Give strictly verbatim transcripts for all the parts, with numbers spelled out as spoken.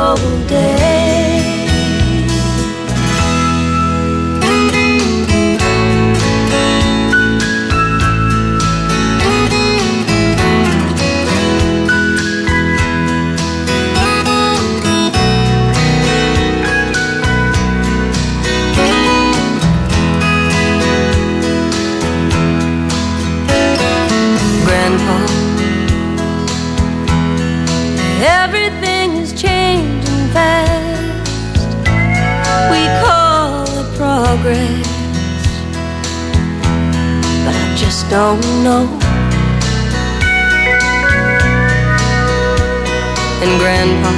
old days. Everything is changing fast. We call it progress, but I just don't know. And Grandpa,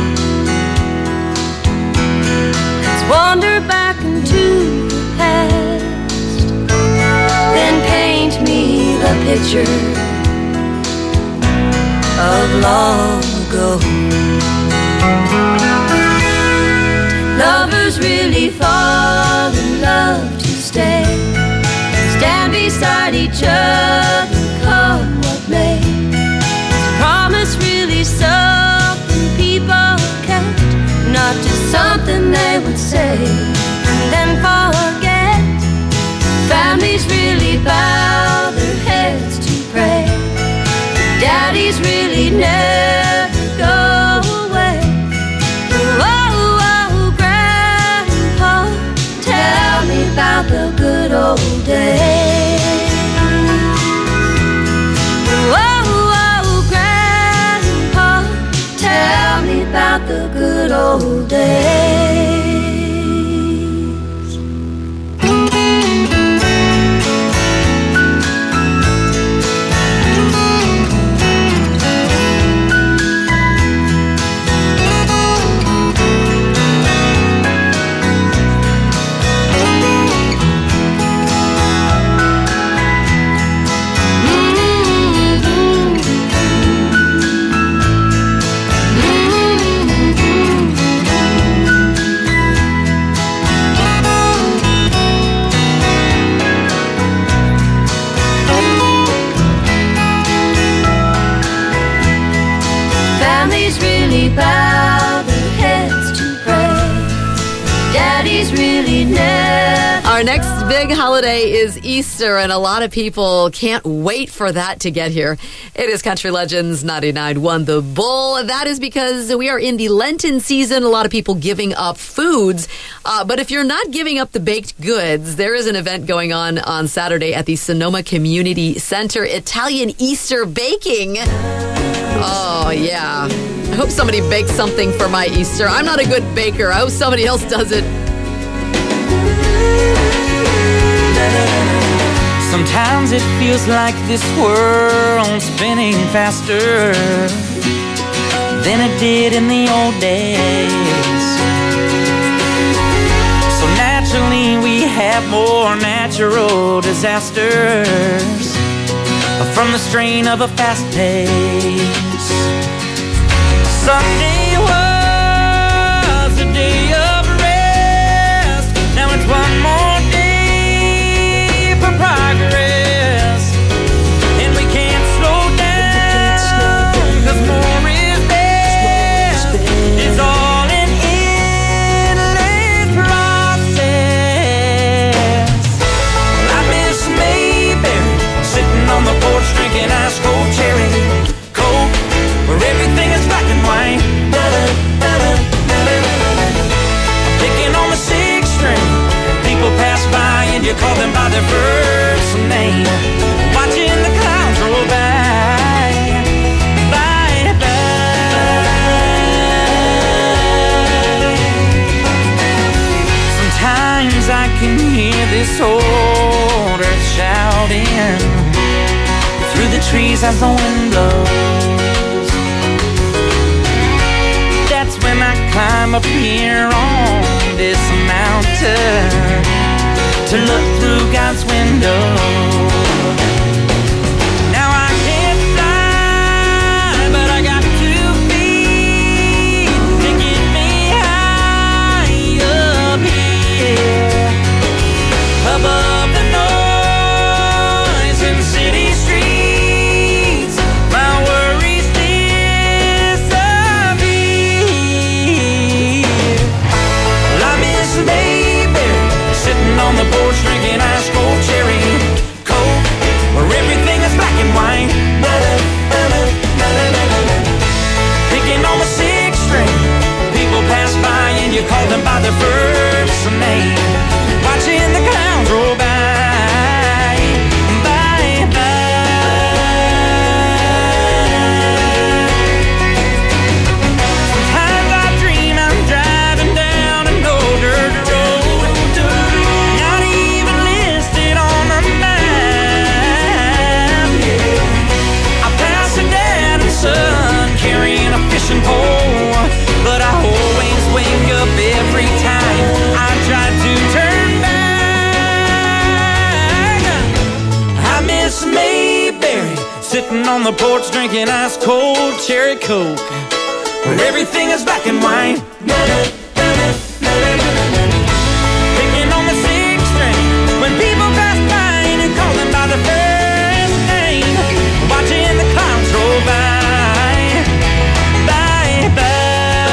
let's wander back into the past, then paint me the picture of long ago. Lovers really fall in love to stay, stand beside each other, come what may. Is promise really something people kept, not just something they would say and then forget? Families really bow their heads to pray, daddies really never go away. Oh, oh, Grandpa, tell me about the good old days. Oh, oh, Grandpa, tell me about the good old days. Bow their heads to pray, daddies really never. Our next big holiday is Easter, and a lot of people can't wait for that to get here. It is Country Legends ninety-nine point one The Bull. That is because we are in the Lenten season. A lot of people giving up foods. Uh, but if you're not giving up the baked goods, there is an event going on on Saturday at the Sonoma Community Center, Italian Easter Baking. Oh, yeah. I hope somebody bakes something for my Easter. I'm not a good baker. I hope somebody else does it. Sometimes it feels like this world's spinning faster than it did in the old days. So naturally we have more natural disasters from the strain of a fast pace. Sunday was a day of rest. Now it's one more day for progress, and we can't slow down, 'cause more is best. It's all an endless process. Well, I miss Mayberry sitting on the porch drinking ice cold cherry coke, where everything is black and white. Picking on the six string, people pass by and you call them by their first name. Watching the clouds roll by, bye bye. Sometimes I can hear this old earth shouting through the trees as the wind blows. That's when I climb up here on this mountain to look through God's window. Now I can't fly, but I got two feet to get me high up here, above the noise in city streets. My worries disappear. sitting on the porch drinking ice cold cherry Coke, where everything is black and white. Picking on the sixth string when people pass by and you call them by their first name, watching the clouds roll by, by, by.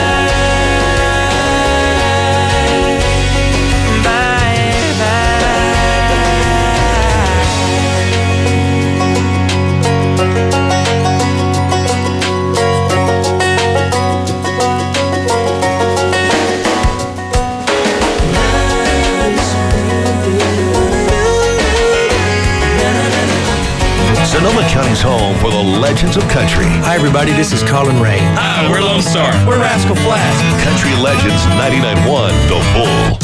Sonoma County's home for the legends of country. Hi, everybody. This is Colin Ray. Hi, we're Lone Star. We're Rascal Flatts. Country Legends ninety-nine point one, The Bull.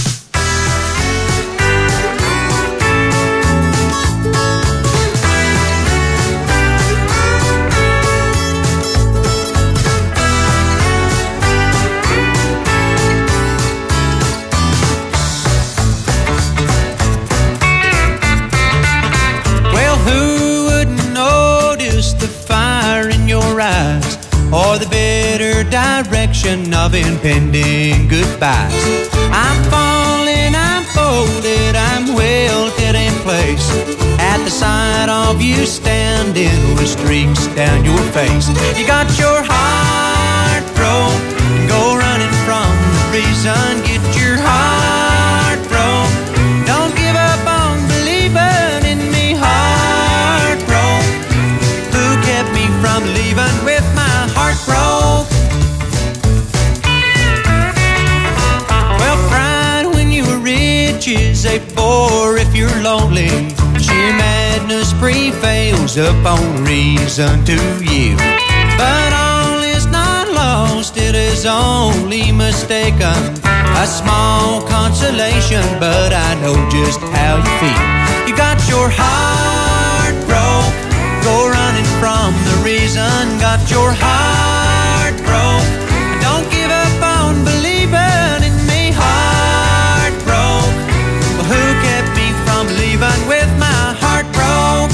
Or the bitter direction of impending goodbyes. I'm falling, I'm folded, I'm wilted in place at the sight of you standing with streaks down your face. You got your heart broke, go running from the reason. Get your heart broke, don't give up on believing in me. Heart broke, who kept me from leaving with my heart broke? Well, pride when you were rich is a bore if you're lonely. Sheer madness prevails upon reason to you. But all is not lost, it is only mistaken. A small consolation, but I know just how you feel. You got your heart broke, go running from the reason. Got your heart broke, don't give up on believing in me. Heart broke, well, who kept me from leaving with my heart broke?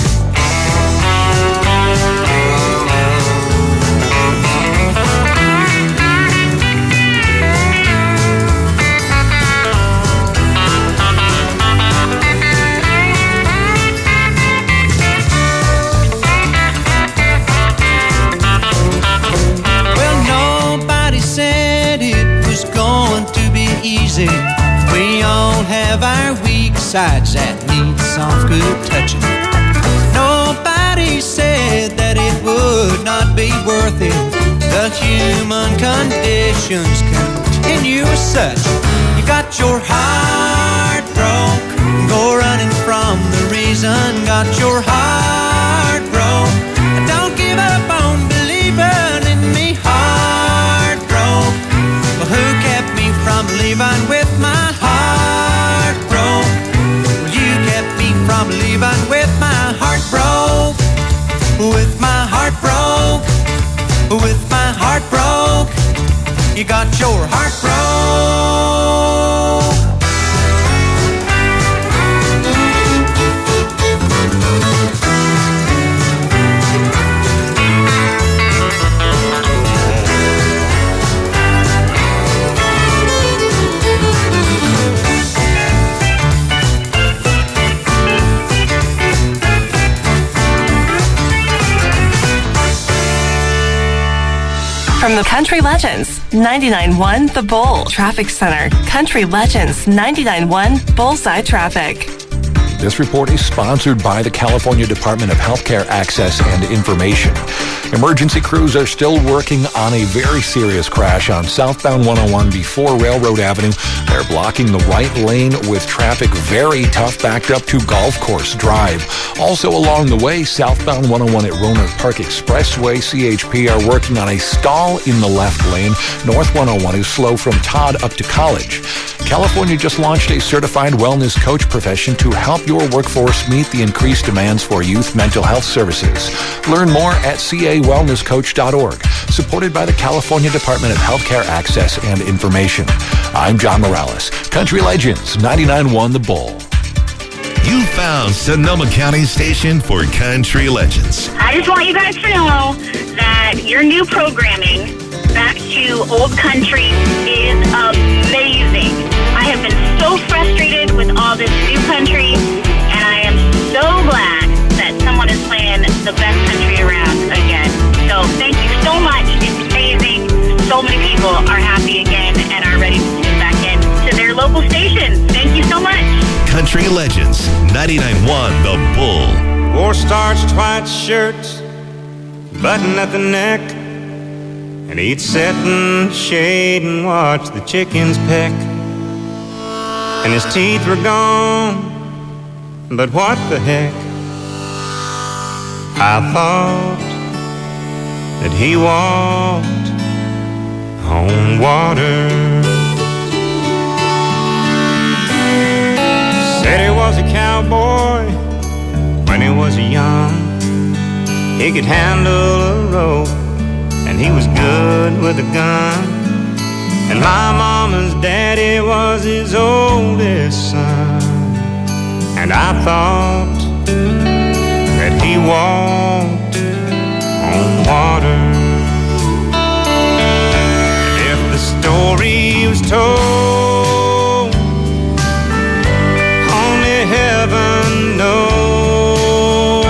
Easy. We all have our weak sides that need some good touching. Nobody said that it would not be worth it. The human conditions continue as such. You got your heart broke, go running from the reason. Got your heart broke, don't give up on believing in me. Heart broke, well, who kept me from leaving with my heart broke? Well, you kept me from leaving with my heart broke. With my heart broke, with my heart broke. You got your heart broke. From the Country Legends ninety-nine point one The Bull Traffic Center. Country Legends ninety-nine point one Bullseye Traffic. This report is sponsored by the California Department of Healthcare Access and Information. Emergency crews are still working on a very serious crash on southbound one oh one before Railroad Avenue. They're blocking the right lane with traffic very tough backed up to Golf Course Drive. Also along the way, southbound one oh one at Roanoke Park Expressway, C H P are working on a stall in the left lane. North one oh one is slow from Todd up to College. California just launched a certified wellness coach profession to help your workforce meet the increased demands for youth mental health services. Learn more at c a wellness coach dot org, supported by the California Department of Healthcare Access and Information. I'm John Morales. Country Legends ninety-nine point one The Bull. You found Sonoma County's station for country legends. I just want you guys to know that your new programming back to old country is amazing. I have been so frustrated with all this new country, and I am so glad that someone is playing the best country around again. So thank you so much. It's amazing. So many people are happy again and are ready to tune back in to their local station. Thank you so much. Country Legends, ninety-nine point one The Bull. Wore starched white shirts, button at the neck, and he'd sit in the shade and watch the chickens peck. And his teeth were gone, but what the heck? I thought that he walked on water. Said he was a cowboy when he was young. He could handle a rope, and he was good with a gun. And my mama's daddy was his oldest son. And I thought that he walked on water. And if the story was told, only heaven knows.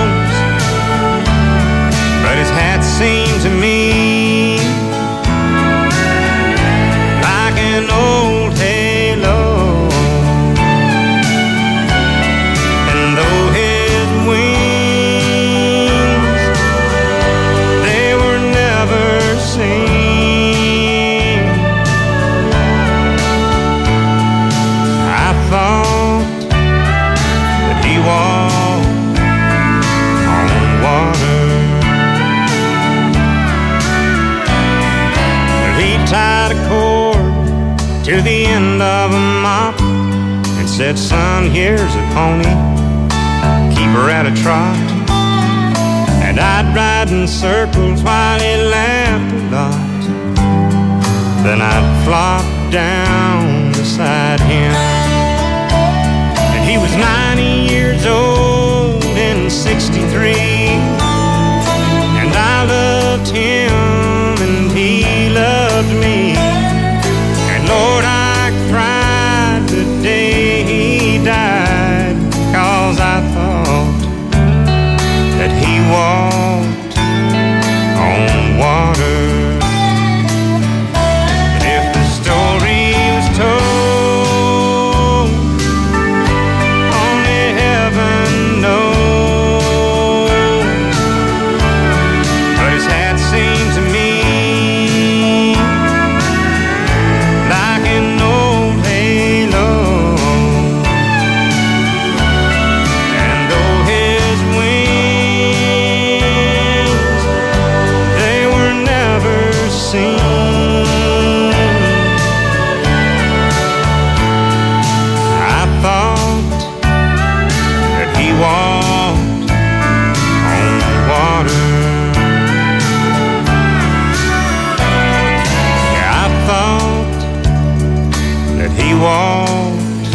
But his hat seemed to me like an old halo. And though his wings, they were never seen, I thought that he walked on water. He tied a cord to the end of a mop and said, son, here's a pony, keep her at a trot. And I'd ride in circles while he laughed a lot. Then I'd flop down beside him. And he was ninety years old in sixty-three. And I loved him and he loved me. And Lord, I cried the day he died, 'cause I thought that he walked on water. And if the story was told, only heaven knows. But his hat seemed to me like an old halo. And though his wings, they were never seen, I thought that he walked on water. Yeah, I thought that he walked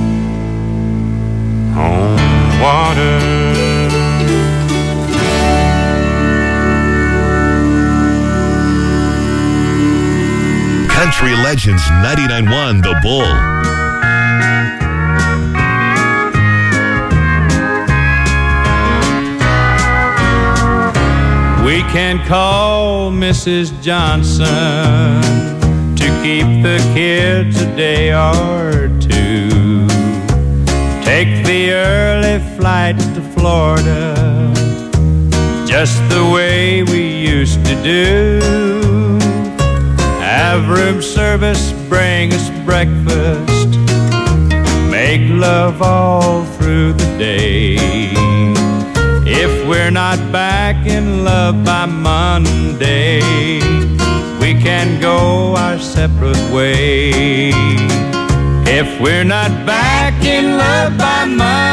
on water. Country Legends, ninety-nine point one The Bull. We can call Missus Johnson to keep the kids a day or two. Take the early flight to Florida, just the way we used to do. Have room service, bring us breakfast, make love all through the day. If we're not back in love by Monday, we can go our separate ways. If we're not back in love by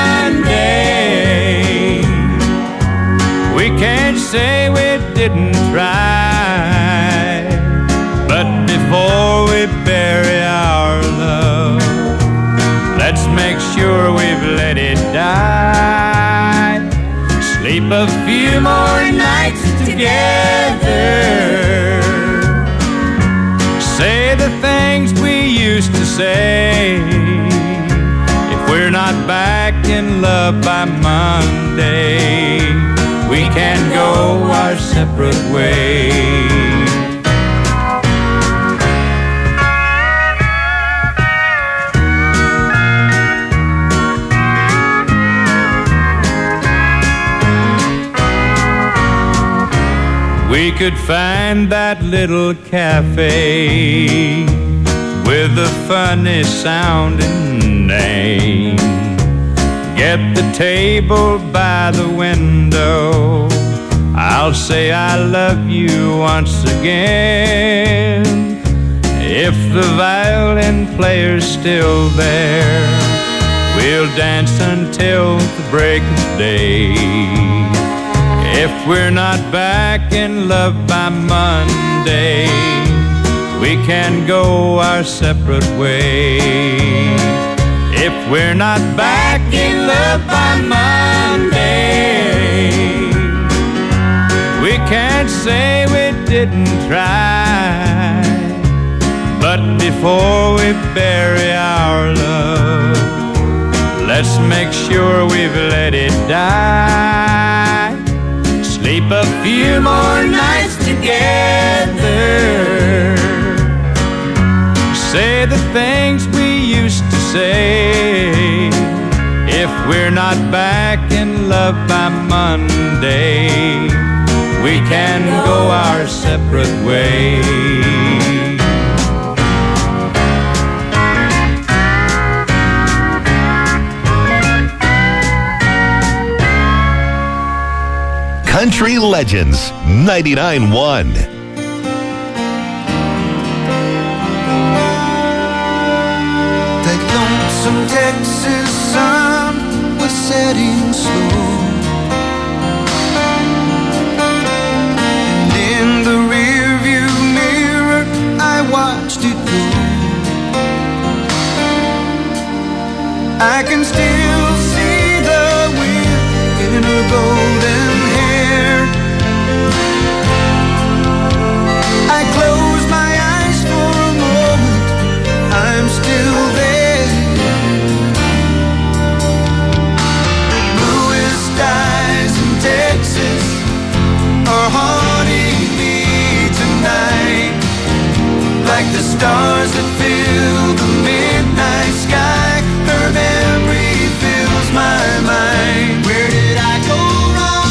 Monday, we can't say we didn't try. But before we bury our love, let's make sure we've let it die. Sleep a few more nights together. Say the things we used to say. If we're not back in love by Monday, we can go our separate ways. We could find that little cafe with a funny sounding name. Get the table by the window. I'll say I love you once again. If the violin player's still there, we'll dance until the break of day. If we're not back in love by Monday, we can go our separate ways. If we're not back in love by Monday, we can't say we didn't try. But before we bury our love, let's make sure we've let it die. Sleep a few more nights together. Say the things we used to say. If we're not back in love by Monday, we can go our separate ways. Country Legends ninety-nine one. That lonesome Texas sun was setting slow, and in the rearview mirror I watched it go. I can still see the wind in her golden hair. I close my eyes for a moment, I'm still there. Bluest skies in Texas are haunting me tonight, like the stars that fill the midnight sky. Her memory fills my mind. Where did I go wrong?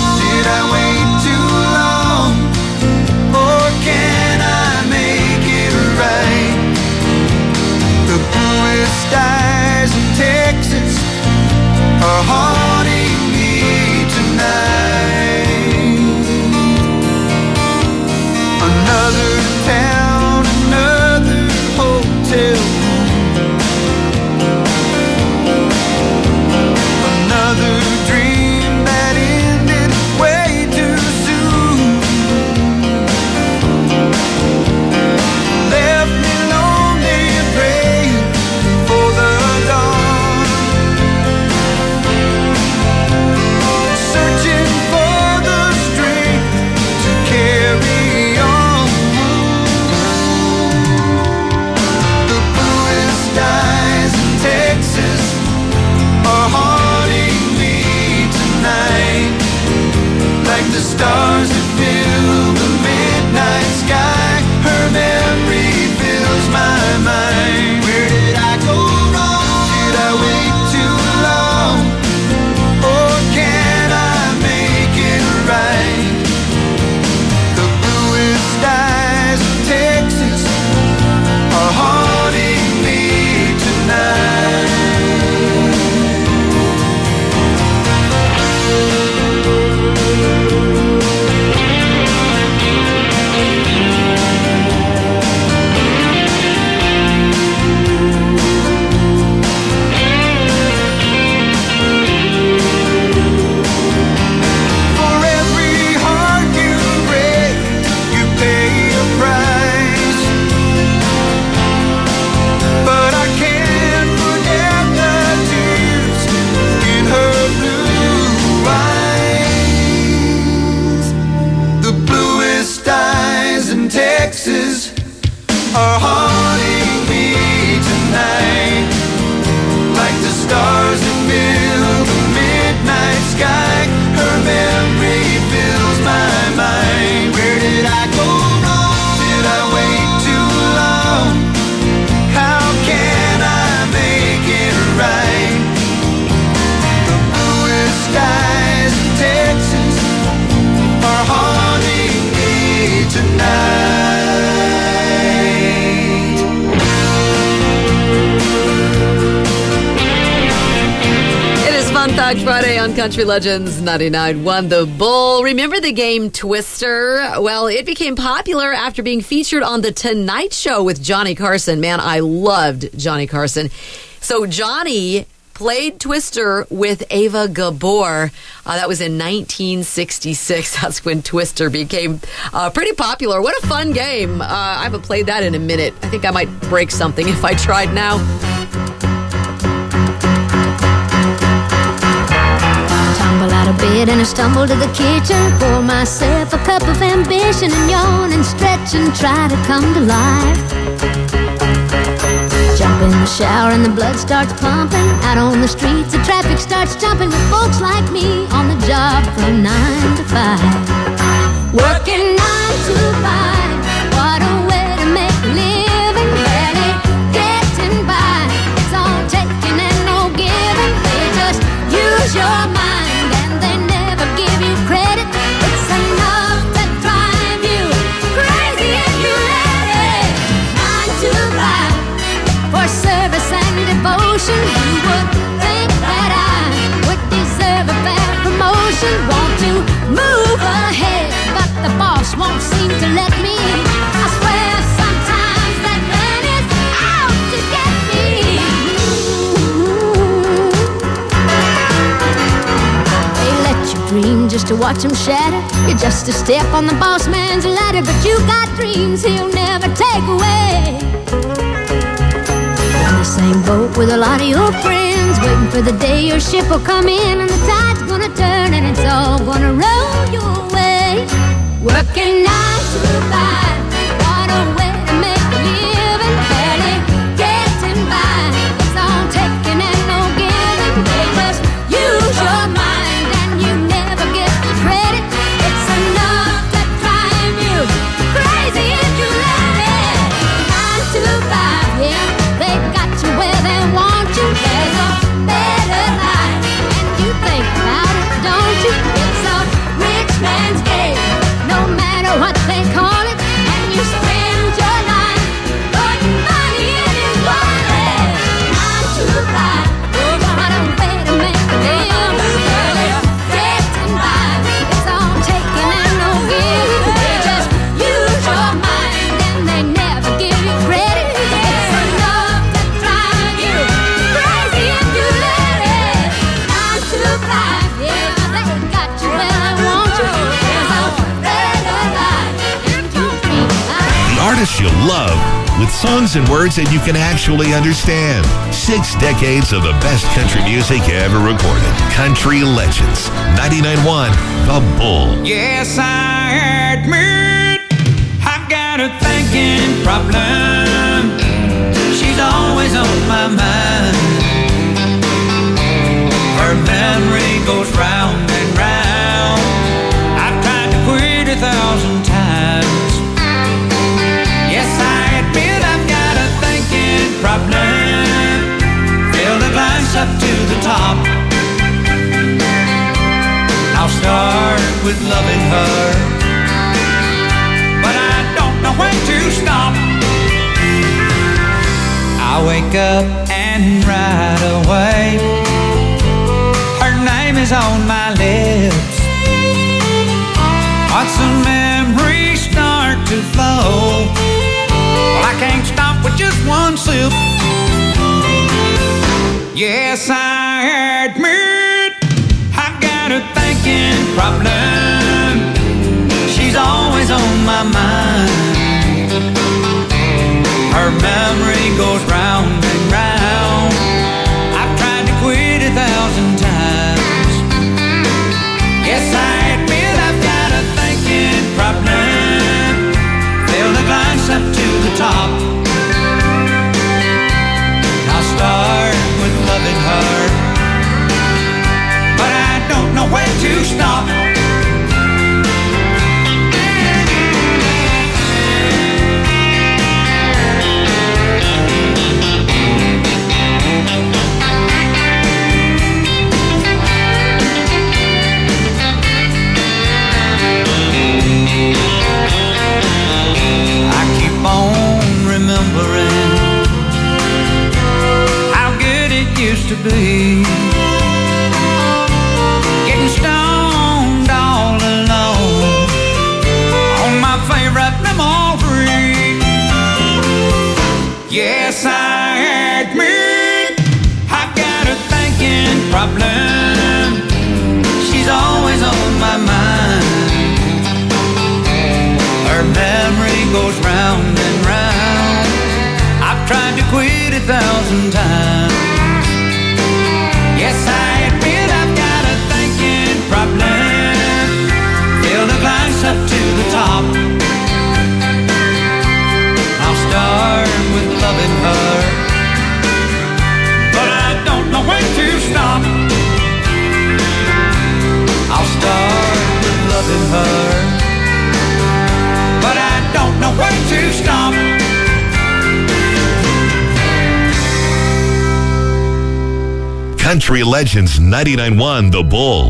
Throwback Friday on Country Legends ninety-nine point one The Bull. Remember the game Twister? Well, it became popular after being featured on The Tonight Show with Johnny Carson. Man, I loved Johnny Carson. So Johnny played Twister with Ava Gabor. Uh, that was in nineteen sixty-six. That's when Twister became uh, pretty popular. What a fun game. Uh, I haven't played that in a minute. I think I might break something if I tried now. Tumble out of bed and I stumble to the kitchen. Pour myself a cup of ambition and yawn and stretch and try to come to life. Jump in the shower and the blood starts pumping. Out on the streets the traffic starts jumping with folks like me on the job from nine to five. Working nine to five, what a way to make a living. Barely getting by, it's all taking and no giving. They just use your mind and they never give you credit. It's enough to drive you crazy if you let it. Nine to five, for service and devotion, you would think that I would deserve a fair promotion. Want to move ahead, but the boss won't seem to let me. I swear sometimes that man is out to get me. They let you dream just to watch him shatter. You're just a step on the boss man's ladder, but you got dreams he'll never take away. In the same boat with a lot of your friends, waiting for the day your ship will come in and the tide's gonna turn and it's all gonna roll your way. Working nine to five, what a way to make a living. Barely getting by, it's all taking and no giving. They just use your mind and you never get the credit. It's enough to drive you crazy if you let it. Nine to five, yeah, they've got you where they want you. There's a better life, and you think about it, don't you? It's a rich man's game, no matter what they call it. And you spend your life putting money in his wallet. Nine to five, what a way to make a living. Barely getting by, it's all taking and no giving. They just use your mind and they never give you credit. It's enough to drive you crazy if you let it. Nine to five, yeah, they got you where they want you. There's a better life if you dream about it. The artists you love with songs and words that you can actually understand. Six decades of the best country music ever recorded. Country Legends ninety-nine point one The Bull. Yes, I admit I've got a thinking problem. She's always on my mind. Her memory goes round and round. I've tried to quit a thousand times. Yes, I admit I've got a thinking problem. Fill the glass up to the top. I'll start with loving her, but I don't know when to stop. I wake up and right away her name is on my lips. Once the memories start to flow, well, I can't stop with just one sip. Yes, I admit I've got a thinking problem. She's always on my mind. Her memory goes round and round. I've tried to quit a thousand times. Yes, I admit I've got a thinking problem. Fill the glass up to the top. I'll start with loving her, but I don't know when to stop. I keep on remembering how good it used to be. thousand times. Yes, I admit I've got a thinking problem. Fill the glass up to the top. I'll start with loving her, but I don't know when to stop. I'll start with loving her, but I don't know when to stop. Country Legends ninety-nine point one The Bull.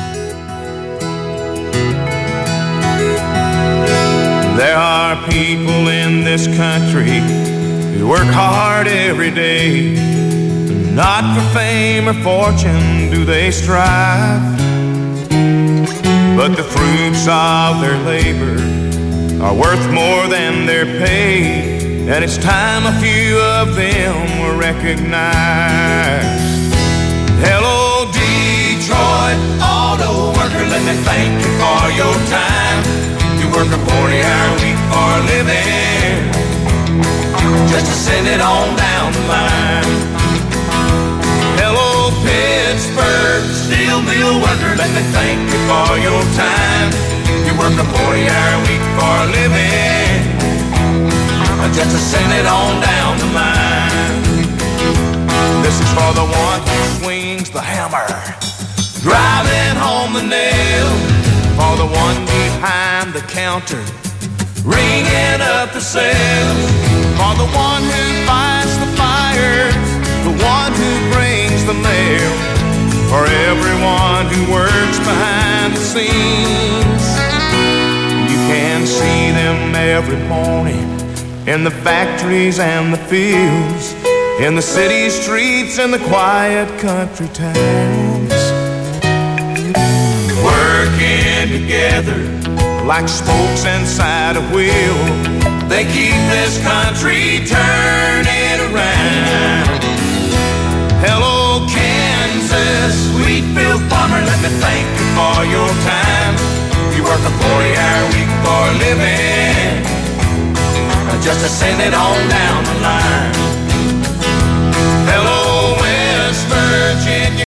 There are people in this country who work hard every day. Not for fame or fortune do they strive, but the fruits of their labor are worth more than their pay, and it's time a few of them were recognized. Hello, Detroit auto worker, let me thank you for your time. You work a forty-hour week for a living, just to send it on down the line. Hello, Pittsburgh steel mill worker, let me thank you for your time. You work a forty-hour week for a living, just to send it on down the line. This is for the one who swings the hammer, driving home the nail. For the one behind the counter, ringing up the sales. For the one who fights the fires, the one who brings the mail. For everyone who works behind the scenes. You can see them every morning in the factories and the fields, in the city streets and the quiet country towns, working together like spokes inside a wheel. They keep this country turning around. Hello, Kansas, Wheatfield farmer, let me thank you for your time. You work a forty-hour week for a living, just to send it on down the line. Hello, West Virginia,